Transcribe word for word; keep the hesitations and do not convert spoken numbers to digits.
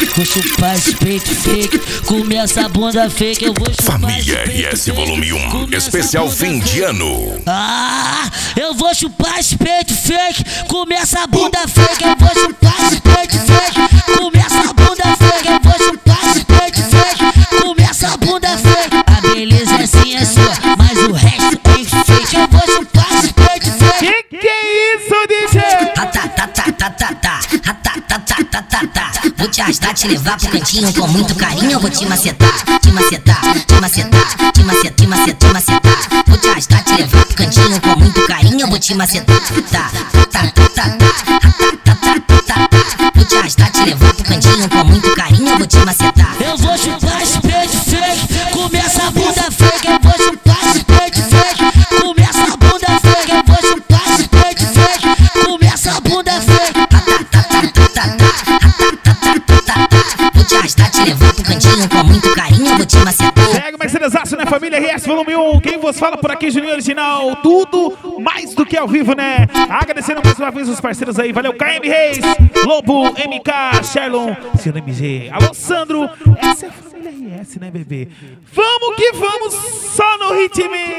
vou chupar esse peito fake. Começa a bunda fake, eu vou chupar. Família R S Volume um, especial fim de ano. Ah, eu vou chupar esse peito fake. Começa a bunda fake, eu vou chupar esse peito fake. Começa a bunda fake, eu vou chupar esse peito fake. Começa a bunda fake. A beleza assim é sua, mas o resto é fake. Eu vou chupar esse peito fake. Que que é isso, D J? Tá, tá, tá, tá, tá, tá, tá, tá, tá, tá, tá, tá, tá. Vou te arrastar, te levar pro cantinho com muito carinho. Eu vou te macetar, te macetar, te macetar, te macetar, te macetar, te macetar. Vou te arrastar, te levar pro cantinho com muito carinho. Eu vou te macetar, tá, tá, tá, tá, tá, tá, tá, tá, tá. Vou te arrastar, te levar pro cantinho com muito carinho. Eu vou te macetar. Eu vou chupar esse peito fake. Começa a bunda fake. Eu vou chupar esse peito fake. Começa a bunda fake. Eu vou chupar esse peito fake. Começa a bunda fake. Tá, tá, tá, tá, tá, tá, tá. Vou te arrastar, te levar pro cantinho com muito carinho. Eu vou te macetar. Pega o Mercedesaço, né, família R S Volume um. Quem vos fala por aqui, Juninho Original. Tudo mais do que ao vivo, né? Agradecendo mais uma vez os parceiros aí. Valeu, K M Reis, Lobo, M K, Sherlon, Senhor M G. Alô, Sandro. Essa é a família R S, né, bebê? Vamos que vamos, só no ritmo.